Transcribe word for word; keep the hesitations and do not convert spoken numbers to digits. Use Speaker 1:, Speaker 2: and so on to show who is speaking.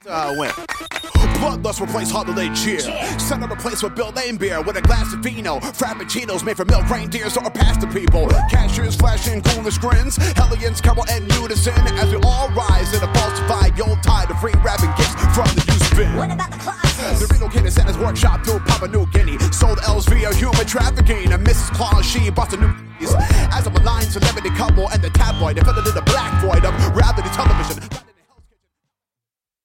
Speaker 1: Uh, win. Bloodlust replace holiday cheer. Center replaced with Bill Lane beer with a glass of vino. Frappuccinos made from milk reindeers or pasta people. Cashiers flashing ghoulish grins. Hellions carol in unison as we all rise in a falsified old tide of free rapping gifts from the used bin.
Speaker 2: What about the classes?
Speaker 1: The Reno Kid is at his workshop to Papua New Guinea. Sold L's via human trafficking. And Missus Claus, she bought a new as a malign celebrity couple and the tabloid. They fell into the